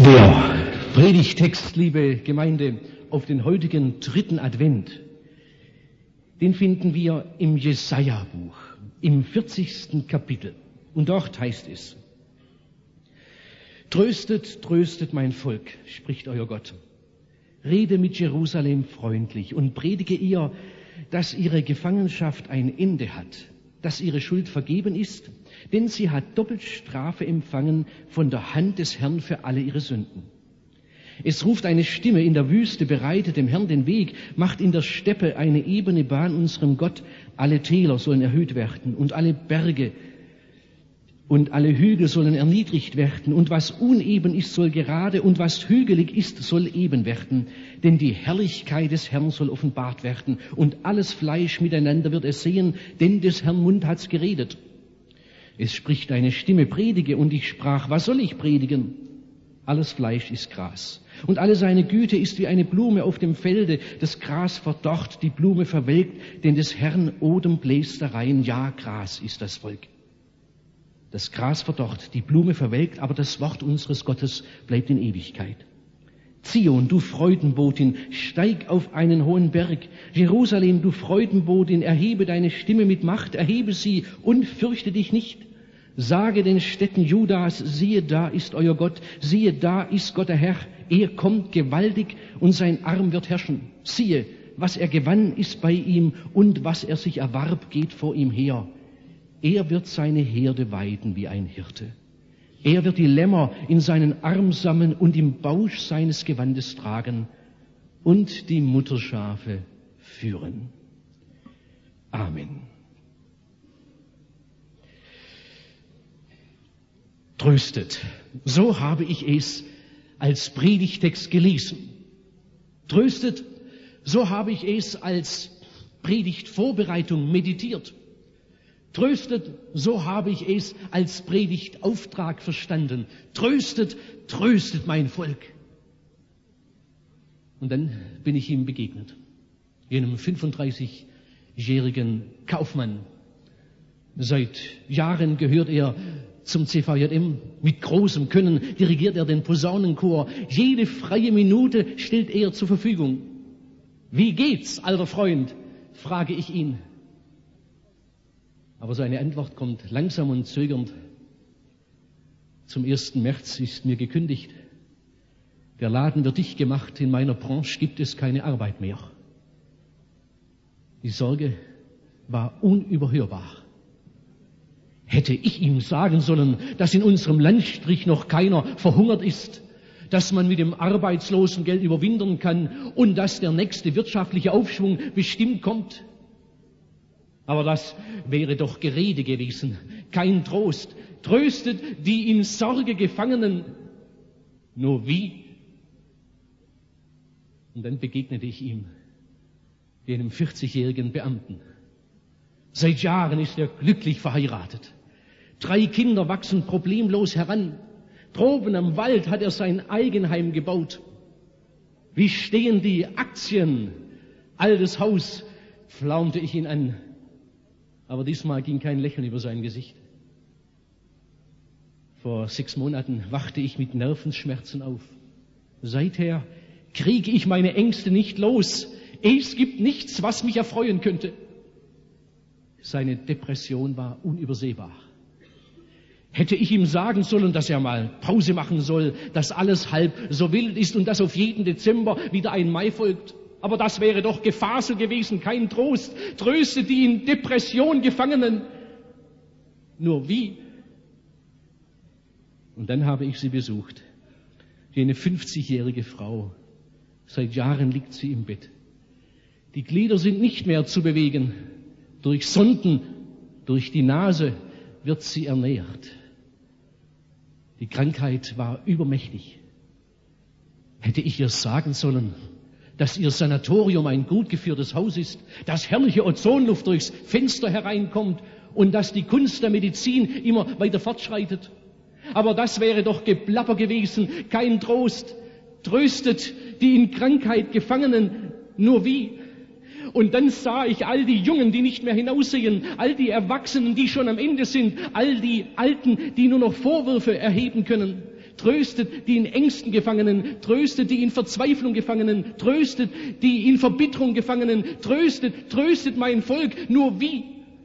Der Predigtext, liebe Gemeinde, auf den heutigen 3. Advent, den finden wir im Jesaja-Buch, im 40. Kapitel. Und dort heißt es: Tröstet, tröstet mein Volk, spricht euer Gott. Rede mit Jerusalem freundlich und predige ihr, dass ihre Gefangenschaft ein Ende hat, dass ihre Schuld vergeben ist, denn sie hat doppelt Strafe empfangen von der Hand des Herrn für alle ihre Sünden. Es ruft eine Stimme in der Wüste, bereitet dem Herrn den Weg, macht in der Steppe eine ebene Bahn unserem Gott. Alle Täler sollen erhöht werden und alle Berge und alle Hügel sollen erniedrigt werden, und was uneben ist, soll gerade, und was hügelig ist, soll eben werden. Denn die Herrlichkeit des Herrn soll offenbart werden, und alles Fleisch miteinander wird es sehen, denn des Herrn Mund hat's geredet. Es spricht eine Stimme, predige, und ich sprach, was soll ich predigen? Alles Fleisch ist Gras, und alle seine Güte ist wie eine Blume auf dem Felde. Das Gras verdorrt, die Blume verwelkt, denn des Herrn Odem bläst darein. Ja, Gras ist das Volk. Das Gras verdorrt, die Blume verwelkt, aber das Wort unseres Gottes bleibt in Ewigkeit. Zion, du Freudenbotin, steig auf einen hohen Berg. Jerusalem, du Freudenbotin, erhebe deine Stimme mit Macht, erhebe sie und fürchte dich nicht. Sage den Städten Judas, siehe, da ist euer Gott, siehe, da ist Gott der Herr. Er kommt gewaltig und sein Arm wird herrschen. Siehe, was er gewann, ist bei ihm, und was er sich erwarb, geht vor ihm her. Er wird seine Herde weiden wie ein Hirte. Er wird die Lämmer in seinen Arm sammeln und im Bausch seines Gewandes tragen und die Mutterschafe führen. Amen. Tröstet, so habe ich es als Predigtext gelesen. Tröstet, so habe ich es als Predigtvorbereitung meditiert. Tröstet, so habe ich es als Predigtauftrag verstanden. Tröstet, tröstet mein Volk. Und dann bin ich ihm begegnet, jenem 35-jährigen Kaufmann. Seit Jahren gehört er zum CVJM. Mit großem Können dirigiert er den Posaunenchor. Jede freie Minute stellt er zur Verfügung. Wie geht's, alter Freund? Frage ich ihn. Aber seine Antwort kommt langsam und zögernd. Zum 1. März ist mir gekündigt. Der Laden wird dicht gemacht. In meiner Branche gibt es keine Arbeit mehr. Die Sorge war unüberhörbar. Hätte ich ihm sagen sollen, dass in unserem Landstrich noch keiner verhungert ist, dass man mit dem Arbeitslosengeld überwintern kann und dass der nächste wirtschaftliche Aufschwung bestimmt kommt? Aber das wäre doch Gerede gewesen, kein Trost. Tröstet die in Sorge Gefangenen. Nur wie? Und dann begegnete ich ihm, jenem 40-jährigen Beamten. Seit Jahren ist er glücklich verheiratet. 3 Kinder wachsen problemlos heran. Droben am Wald hat er sein Eigenheim gebaut. Wie stehen die Aktien? Altes Haus, flaumte ich ihn an. Aber diesmal ging kein Lächeln über sein Gesicht. Vor 6 Monaten wachte ich mit Nervenschmerzen auf. Seither kriege ich meine Ängste nicht los. Es gibt nichts, was mich erfreuen könnte. Seine Depression war unübersehbar. Hätte ich ihm sagen sollen, dass er mal Pause machen soll, dass alles halb so wild ist und dass auf jeden Dezember wieder ein Mai folgt? Aber das wäre doch Gefasel gewesen, kein Trost. Tröste die in Depression Gefangenen. Nur wie? Und dann habe ich sie besucht. Jene 50-jährige Frau. Seit Jahren liegt sie im Bett. Die Glieder sind nicht mehr zu bewegen. Durch Sonden, durch die Nase wird sie ernährt. Die Krankheit war übermächtig. Hätte ich ihr sagen sollen, dass ihr Sanatorium ein gut geführtes Haus ist, dass herrliche Ozonluft durchs Fenster hereinkommt und dass die Kunst der Medizin immer weiter fortschreitet. Aber das wäre doch Geplapper gewesen, kein Trost. Tröstet die in Krankheit Gefangenen. Nur wie? Und dann sah ich all die Jungen, die nicht mehr hinaussehen, all die Erwachsenen, die schon am Ende sind, all die Alten, die nur noch Vorwürfe erheben können. tröstet die in Ängsten Gefangenen, tröstet die in Verzweiflung Gefangenen, tröstet die in Verbitterung Gefangenen, tröstet mein Volk. Nur wie?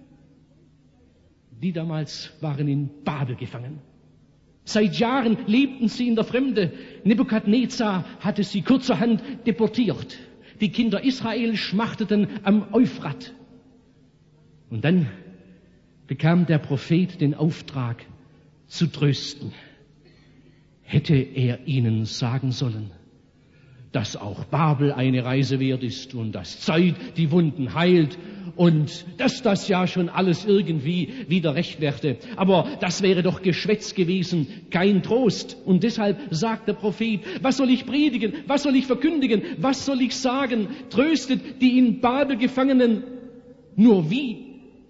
Die damals waren in Babel gefangen. Seit Jahren lebten sie in der Fremde. Nebukadnezar hatte sie kurzerhand deportiert. Die Kinder Israel schmachteten am Euphrat. Und dann bekam der Prophet den Auftrag zu trösten. Hätte er ihnen sagen sollen, dass auch Babel eine Reise wert ist und dass Zeit die Wunden heilt und dass das ja schon alles irgendwie wieder recht werde. Aber das wäre doch Geschwätz gewesen, kein Trost. Und deshalb sagt der Prophet, was soll ich predigen, was soll ich verkündigen, was soll ich sagen? Tröstet die in Babel Gefangenen. Nur wie?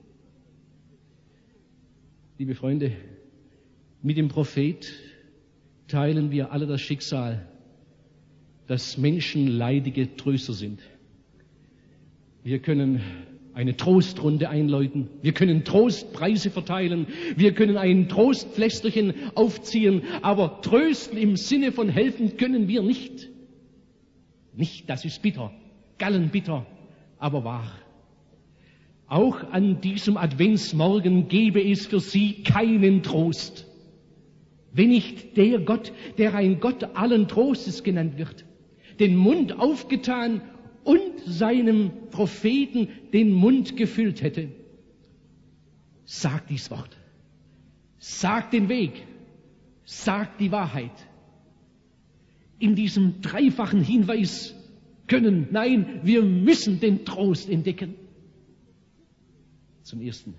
Liebe Freunde, mit dem Prophet teilen wir alle das Schicksal, dass Menschen leidige Tröster sind. Wir können eine Trostrunde einläuten, wir können Trostpreise verteilen, wir können ein Trostpflästerchen aufziehen, aber trösten im Sinne von helfen können wir nicht. Nicht, das ist bitter, gallenbitter, aber wahr. Auch an diesem Adventsmorgen gebe es für sie keinen Trost, wenn nicht der Gott, der ein Gott allen Trostes genannt wird, den Mund aufgetan und seinem Propheten den Mund gefüllt hätte. Sagt dies Wort, sagt den Weg, sagt die Wahrheit. In diesem dreifachen Hinweis wir müssen den Trost entdecken. Zum Ersten,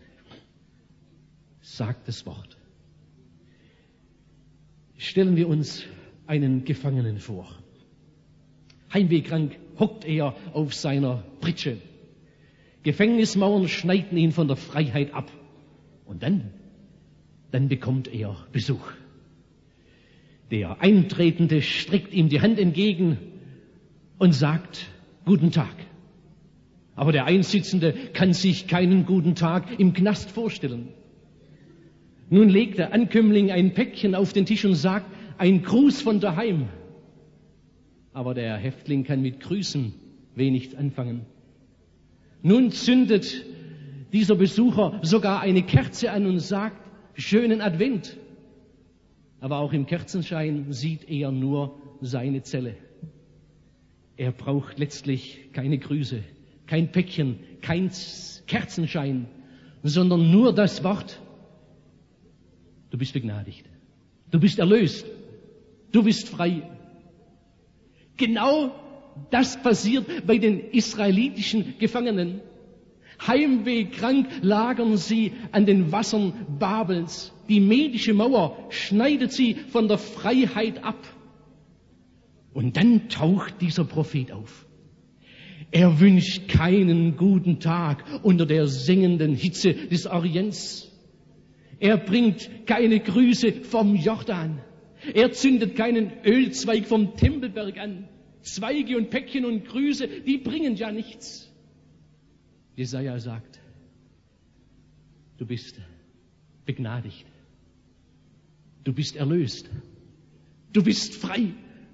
sagt das Wort. Stellen wir uns einen Gefangenen vor. Heimwehkrank hockt er auf seiner Pritsche. Gefängnismauern schneiden ihn von der Freiheit ab. Und dann bekommt er Besuch. Der Eintretende streckt ihm die Hand entgegen und sagt, guten Tag. Aber der Einsitzende kann sich keinen guten Tag im Knast vorstellen. Nun legt der Ankömmling ein Päckchen auf den Tisch und sagt, ein Gruß von daheim. Aber der Häftling kann mit Grüßen wenig anfangen. Nun zündet dieser Besucher sogar eine Kerze an und sagt, schönen Advent. Aber auch im Kerzenschein sieht er nur seine Zelle. Er braucht letztlich keine Grüße, kein Päckchen, kein Kerzenschein, sondern nur das Wort, du bist begnadigt, du bist erlöst, du bist frei. Genau das passiert bei den israelitischen Gefangenen. Heimwehkrank lagern sie an den Wassern Babels. Die medische Mauer schneidet sie von der Freiheit ab. Und dann taucht dieser Prophet auf. Er wünscht keinen guten Tag unter der sengenden Hitze des Orients. Er bringt keine Grüße vom Jordan. Er zündet keinen Ölzweig vom Tempelberg an. Zweige und Päckchen und Grüße, die bringen ja nichts. Jesaja sagt, du bist begnadigt. Du bist erlöst. Du bist frei.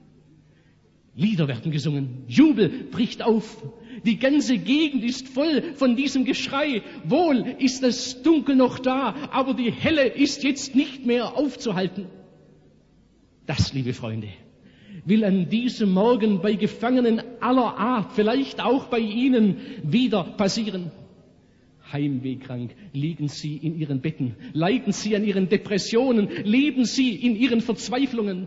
Lieder werden gesungen. Jubel bricht auf. Die ganze Gegend ist voll von diesem Geschrei. Wohl ist das Dunkel noch da, aber die Helle ist jetzt nicht mehr aufzuhalten. Das, liebe Freunde, will an diesem Morgen bei Gefangenen aller Art, vielleicht auch bei Ihnen, wieder passieren. Heimwehkrank liegen Sie in Ihren Betten, leiden Sie an Ihren Depressionen, leben Sie in Ihren Verzweiflungen.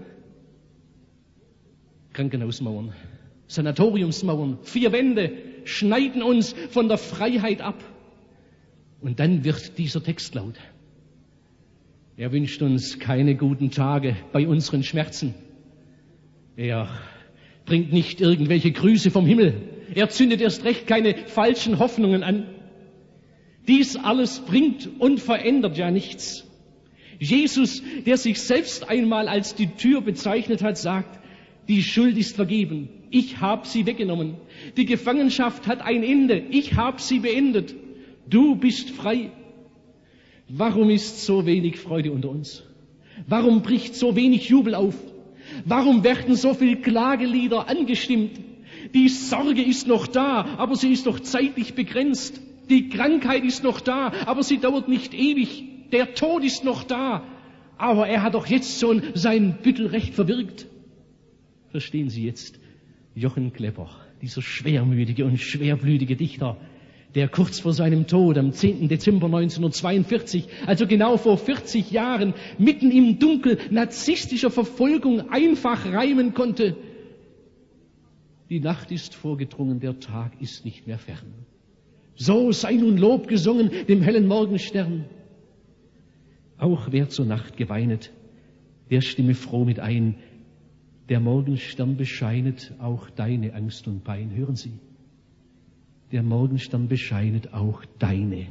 Krankenhausmauern, Sanatoriumsmauern, 4 Wände schneiden uns von der Freiheit ab. Und dann wird dieser Text laut. Er wünscht uns keine guten Tage bei unseren Schmerzen. Er bringt nicht irgendwelche Grüße vom Himmel. Er zündet erst recht keine falschen Hoffnungen an. Dies alles bringt und verändert ja nichts. Jesus, der sich selbst einmal als die Tür bezeichnet hat, sagt, die Schuld ist vergeben. Ich habe sie weggenommen. Die Gefangenschaft hat ein Ende. Ich habe sie beendet. Du bist frei. Warum ist so wenig Freude unter uns? Warum bricht so wenig Jubel auf? Warum werden so viele Klagelieder angestimmt? Die Sorge ist noch da, aber sie ist doch zeitlich begrenzt. Die Krankheit ist noch da, aber sie dauert nicht ewig. Der Tod ist noch da, aber er hat doch jetzt schon sein Büttelrecht verwirkt. Verstehen Sie jetzt, Jochen Klepper, dieser schwermütige und schwerblütige Dichter, der kurz vor seinem Tod am 10. Dezember 1942, also genau vor 40 Jahren, mitten im Dunkel narzisstischer Verfolgung einfach reimen konnte: Die Nacht ist vorgedrungen, der Tag ist nicht mehr fern. So sei nun Lob gesungen dem hellen Morgenstern. Auch wer zur Nacht geweinet, der stimme froh mit ein: Der Morgenstern bescheinet auch deine Angst und Pein. Hören Sie, der Morgenstern bescheinet auch deine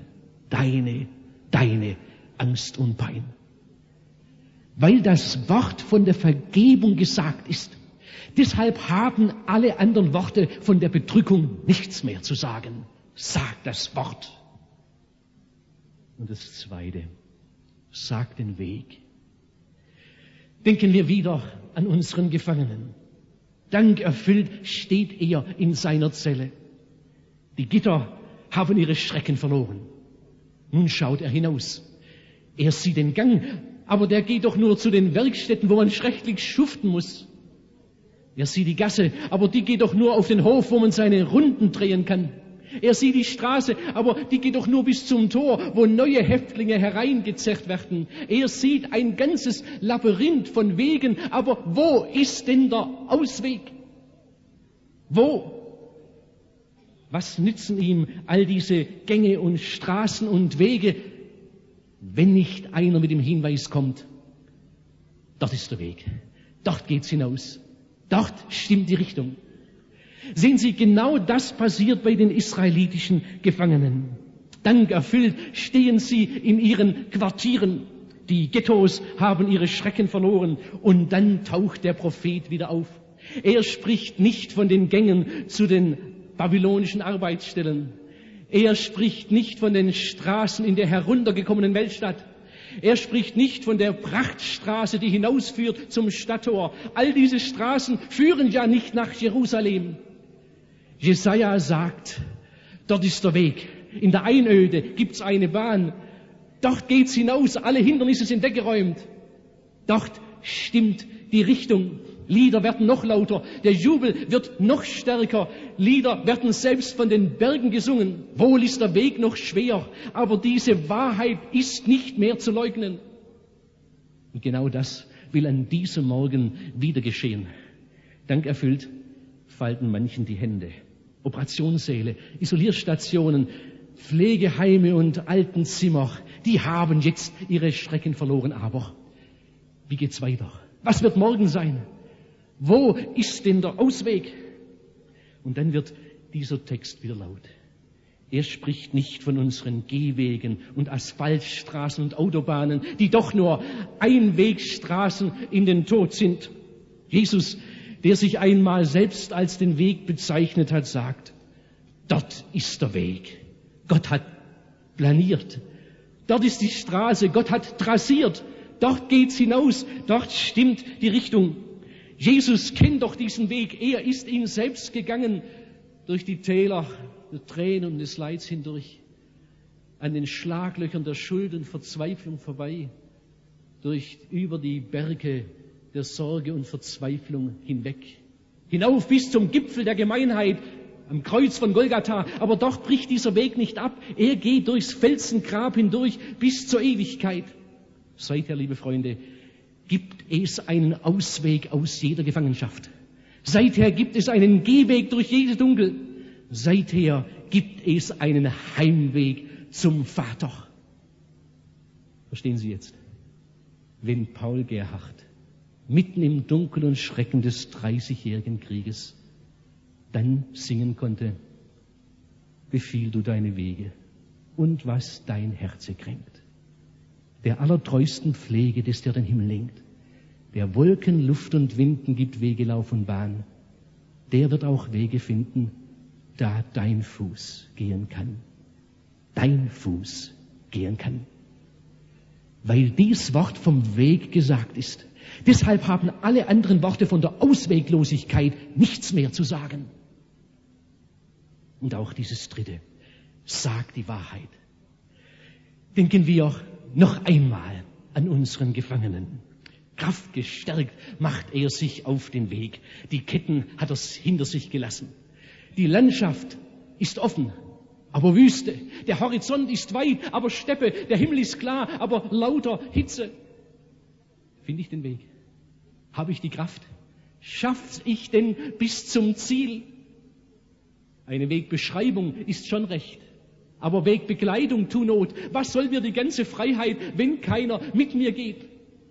Angst und Pein. Weil das Wort von der Vergebung gesagt ist, deshalb haben alle anderen Worte von der Bedrückung nichts mehr zu sagen. Sag das Wort. Und das Zweite: Sag den Weg. Denken wir wieder an unseren Gefangenen. Dankerfüllt steht er in seiner Zelle. Die Gitter haben ihre Schrecken verloren. Nun schaut er hinaus. Er sieht den Gang, aber der geht doch nur zu den Werkstätten, wo man schrecklich schuften muss. Er sieht die Gasse, aber die geht doch nur auf den Hof, wo man seine Runden drehen kann. Er sieht die Straße, aber die geht doch nur bis zum Tor, wo neue Häftlinge hereingezerrt werden. Er sieht ein ganzes Labyrinth von Wegen, aber wo ist denn der Ausweg? Wo? Was nützen ihm all diese Gänge und Straßen und Wege, wenn nicht einer mit dem Hinweis kommt: Dort ist der Weg, dort geht's hinaus, dort stimmt die Richtung. Sehen Sie, genau das passiert bei den israelitischen Gefangenen. Dankerfüllt stehen sie in ihren Quartieren. Die Ghettos haben ihre Schrecken verloren. Und dann taucht der Prophet wieder auf. Er spricht nicht von den Gängen zu den babylonischen Arbeitsstellen. Er spricht nicht von den Straßen in der heruntergekommenen Weltstadt. Er spricht nicht von der Prachtstraße, die hinausführt zum Stadttor. All diese Straßen führen ja nicht nach Jerusalem. Jesaja sagt: Dort ist der Weg. In der Einöde gibt's eine Bahn. Dort geht's hinaus. Alle Hindernisse sind weggeräumt. Dort stimmt die Richtung. Lieder werden noch lauter. Der Jubel wird noch stärker. Lieder werden selbst von den Bergen gesungen. Wohl ist der Weg noch schwer, aber diese Wahrheit ist nicht mehr zu leugnen. Und genau das will an diesem Morgen wieder geschehen. Dankerfüllt falten manchen die Hände. Operationssäle, Isolierstationen, Pflegeheime und Altenzimmer, die haben jetzt ihre Schrecken verloren. Aber wie geht's weiter? Was wird morgen sein? Wo ist denn der Ausweg? Und dann wird dieser Text wieder laut. Er spricht nicht von unseren Gehwegen und Asphaltstraßen und Autobahnen, die doch nur Einwegstraßen in den Tod sind. Jesus, der sich einmal selbst als den Weg bezeichnet hat, sagt: Dort ist der Weg. Gott hat planiert. Dort ist die Straße. Gott hat trassiert. Dort geht's hinaus. Dort stimmt die Richtung. Jesus kennt doch diesen Weg. Er ist ihn selbst gegangen durch die Täler der Tränen und des Leids hindurch, an den Schlaglöchern der Schuld und Verzweiflung vorbei, über die Berge der Sorge und Verzweiflung hinweg, hinauf bis zum Gipfel der Gemeinheit am Kreuz von Golgatha. Aber dort bricht dieser Weg nicht ab. Er geht durchs Felsengrab hindurch bis zur Ewigkeit. Seither, liebe Freunde, gibt es einen Ausweg aus jeder Gefangenschaft. Seither gibt es einen Gehweg durch jedes Dunkel. Seither gibt es einen Heimweg zum Vater. Verstehen Sie jetzt? Wenn Paul Gerhardt mitten im Dunkel und Schrecken des 30-jährigen Krieges dann singen konnte: Befiehl du deine Wege und was dein Herze kränkt. Der allertreusten Pflege, des der den Himmel lenkt, der Wolken, Luft und Winden gibt Wegelauf und Bahn, der wird auch Wege finden, da dein Fuß gehen kann. Dein Fuß gehen kann. weil dies Wort vom Weg gesagt ist. Deshalb haben alle anderen Worte von der Ausweglosigkeit nichts mehr zu sagen. Und auch dieses dritte, sagt die Wahrheit. Denken wir noch einmal an unseren Gefangenen. Kraftgestärkt macht er sich auf den Weg. Die Ketten hat er hinter sich gelassen. Die Landschaft ist offen, aber Wüste. Der Horizont ist weit, aber Steppe. Der Himmel ist klar, aber lauter Hitze. Finde ich den Weg? Habe ich die Kraft? Schaff's ich denn bis zum Ziel? Eine Wegbeschreibung ist schon recht, aber Wegbegleitung tut Not. Was soll mir die ganze Freiheit, wenn keiner mit mir geht?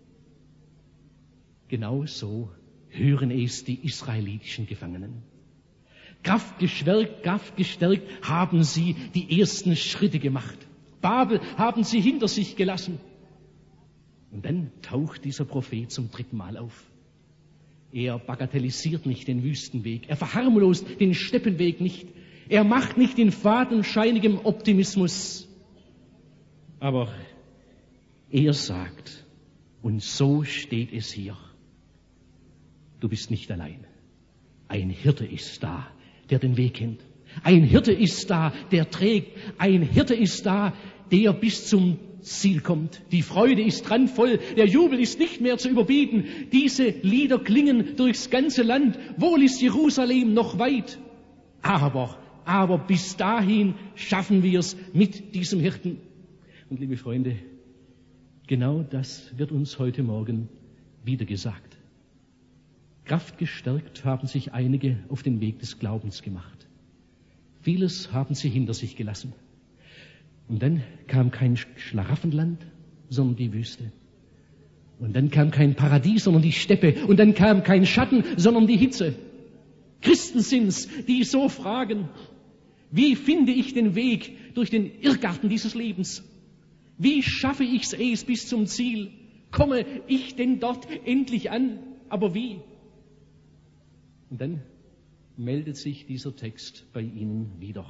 Genau so hören es die israelitischen Gefangenen. Kraftgestärkt haben sie die ersten Schritte gemacht. Babel haben sie hinter sich gelassen. Und dann taucht dieser Prophet zum dritten Mal auf. Er bagatellisiert nicht den Wüstenweg. Er verharmlost den Steppenweg nicht. Er macht nicht in fadenscheinigem Optimismus. Aber er sagt, und so steht es hier, du bist nicht allein. Ein Hirte ist da, der den Weg kennt. Ein Hirte ist da, der trägt. Ein Hirte ist da, der bis zum Ziel kommt. Die Freude ist randvoll, der Jubel ist nicht mehr zu überbieten. Diese Lieder klingen durchs ganze Land. Wohl ist Jerusalem noch weit. Aber bis dahin schaffen wir es mit diesem Hirten. Und liebe Freunde, genau das wird uns heute Morgen wieder gesagt. Kraftgestärkt haben sich einige auf den Weg des Glaubens gemacht. Vieles haben sie hinter sich gelassen. Und dann kam kein Schlaraffenland, sondern die Wüste. Und dann kam kein Paradies, sondern die Steppe. Und dann kam kein Schatten, sondern die Hitze. Christen sind's, die so fragen, wie finde ich den Weg durch den Irrgarten dieses Lebens? Wie schaffe ich's bis zum Ziel? Komme ich denn dort endlich an? Aber wie? Und dann meldet sich dieser Text bei ihnen wieder.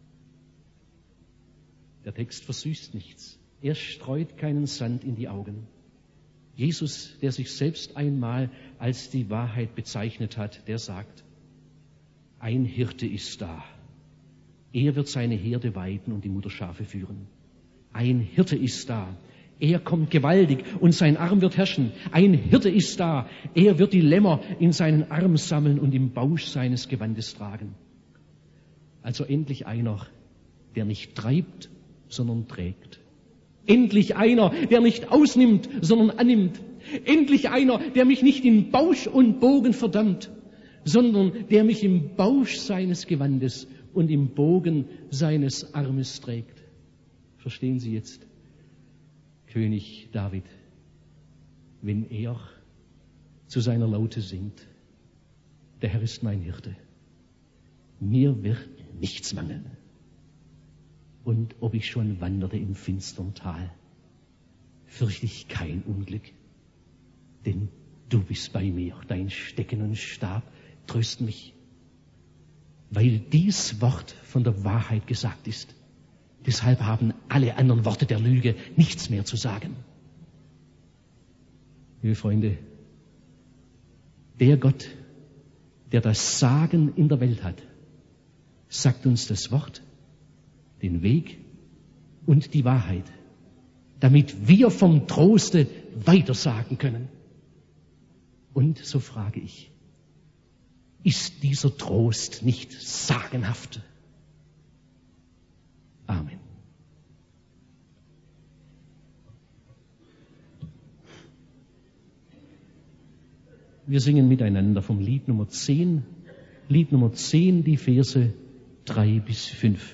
Der Text versüßt nichts. Er streut keinen Sand in die Augen. Jesus, der sich selbst einmal als die Wahrheit bezeichnet hat, der sagt, ein Hirte ist da. Er wird seine Herde weiden und die Mutterschafe führen. Ein Hirte ist da. Er kommt gewaltig und sein Arm wird herrschen. Ein Hirte ist da. Er wird die Lämmer in seinen Arm sammeln und im Bausch seines Gewandes tragen. Also endlich einer, der nicht treibt, sondern trägt. Endlich einer, der nicht ausnimmt, sondern annimmt. Endlich einer, der mich nicht in Bausch und Bogen verdammt, sondern der mich im Bausch seines Gewandes und im Bogen seines Armes trägt. Verstehen Sie jetzt, König David, wenn er zu seiner Laute singt, der Herr ist mein Hirte, mir wird nichts mangeln. Und ob ich schon wanderte im finstern Tal, fürchte ich kein Unglück, denn du bist bei mir, dein Stecken und Stab trösten mich. Weil dies Wort von der Wahrheit gesagt ist, deshalb haben alle anderen Worte der Lüge nichts mehr zu sagen. Liebe Freunde, der Gott, der das Sagen in der Welt hat, sagt uns das Wort, den Weg und die Wahrheit, damit wir vom Troste weitersagen können. Und so frage ich, ist dieser Trost nicht sagenhaft? Amen. Wir singen miteinander vom Lied Nummer 10, die Verse 3 bis 5.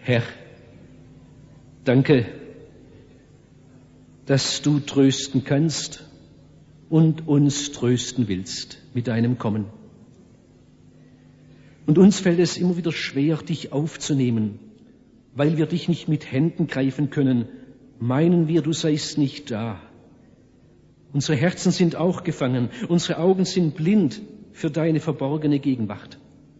Herr, danke, dass du trösten kannst und uns trösten willst mit deinem Kommen. Und uns fällt es immer wieder schwer, dich aufzunehmen, weil wir dich nicht mit Händen greifen können, meinen wir, du seist nicht da. Unsere Herzen sind auch gefangen, unsere Augen sind blind für deine verborgene Gegenwart.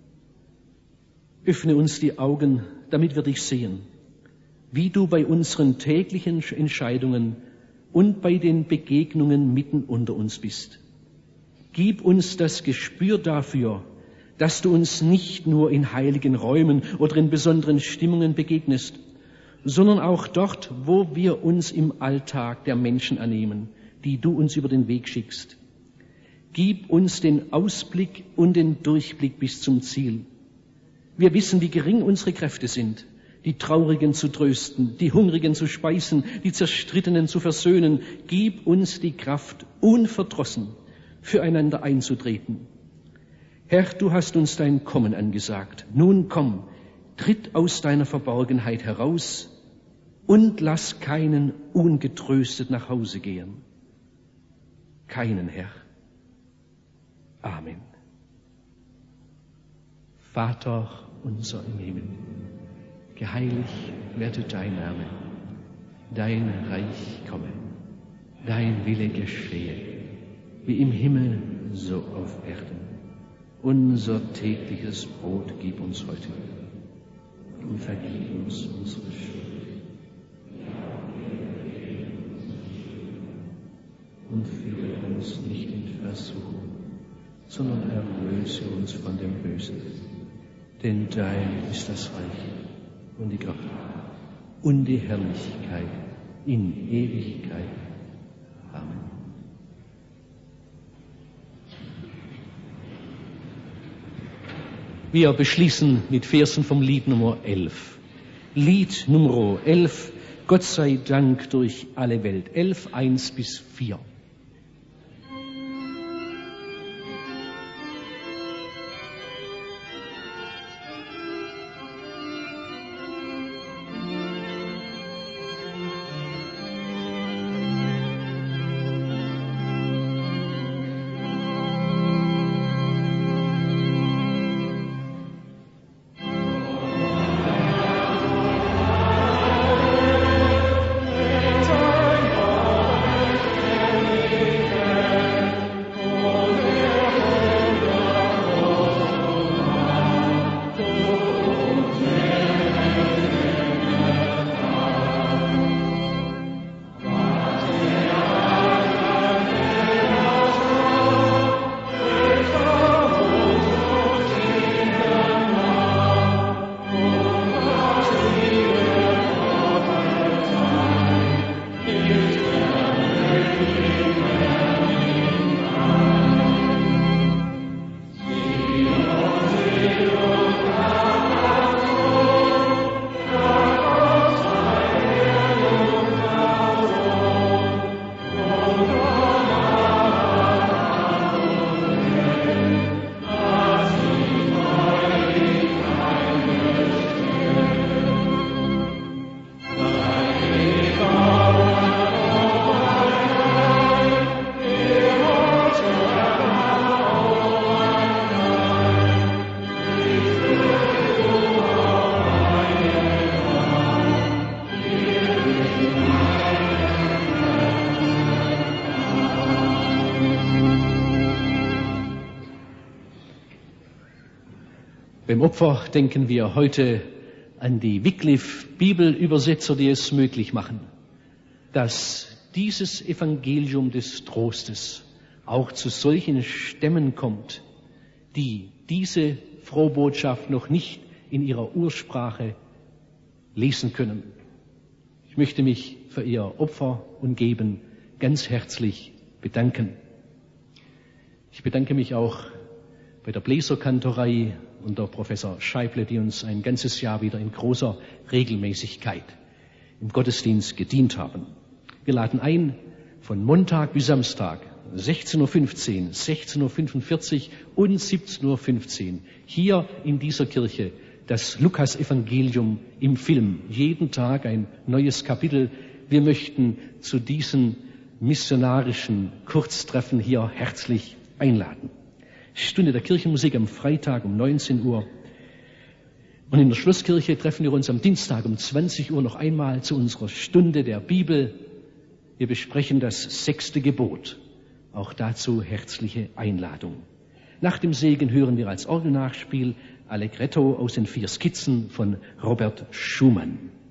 Öffne uns die Augen, damit wir dich sehen, wie du bei unseren täglichen Entscheidungen und bei den Begegnungen mitten unter uns bist. Gib uns das Gespür dafür, dass du uns nicht nur in heiligen Räumen oder in besonderen Stimmungen begegnest, sondern auch dort, wo wir uns im Alltag der Menschen annehmen, die du uns über den Weg schickst. Gib uns den Ausblick und den Durchblick bis zum Ziel. Wir wissen, wie gering unsere Kräfte sind, die Traurigen zu trösten, die Hungrigen zu speisen, die Zerstrittenen zu versöhnen. Gib uns die Kraft, unverdrossen füreinander einzutreten. Herr, du hast uns dein Kommen angesagt. Nun komm, tritt aus deiner Verborgenheit heraus und lass keinen ungetröstet nach Hause gehen. Keinen, Herr. Amen. Vater unser im Himmel, geheiligt werde dein Name, dein Reich komme, dein Wille geschehe, wie im Himmel, so auf Erden. Unser tägliches Brot gib uns heute und vergib uns unsere Schuld. Und führe uns nicht in Versuchung, sondern erlöse uns von dem Bösen. Denn dein ist das Reich und die Kraft und die Herrlichkeit in Ewigkeit. Amen. Wir beschließen mit Versen vom Lied Nummer 11. Lied Nummer 11, Gott sei Dank durch alle Welt. 11, 1 bis 4. Beim Opfer denken wir heute an die Wycliffe-Bibelübersetzer, die es möglich machen, dass dieses Evangelium des Trostes auch zu solchen Stämmen kommt, die diese Frohbotschaft noch nicht in ihrer Ursprache lesen können. Ich möchte mich für Ihr Opfer und Geben ganz herzlich bedanken. Ich bedanke mich auch bei der Bläserkantorei und der Professor Scheible, die uns ein ganzes Jahr wieder in großer Regelmäßigkeit im Gottesdienst gedient haben. Wir laden ein, von Montag bis Samstag, 16.15 Uhr, 16.45 Uhr und 17.15 Uhr, hier in dieser Kirche das Lukas-Evangelium im Film. Jeden Tag ein neues Kapitel. Wir möchten zu diesen missionarischen Kurztreffen hier herzlich einladen. Stunde der Kirchenmusik am Freitag um 19 Uhr. Und in der Schlusskirche treffen wir uns am Dienstag um 20 Uhr noch einmal zu unserer Stunde der Bibel. Wir besprechen das 6. Gebot. Auch dazu herzliche Einladung. Nach dem Segen hören wir als Orgelnachspiel Allegretto aus den 4 Skizzen von Robert Schumann.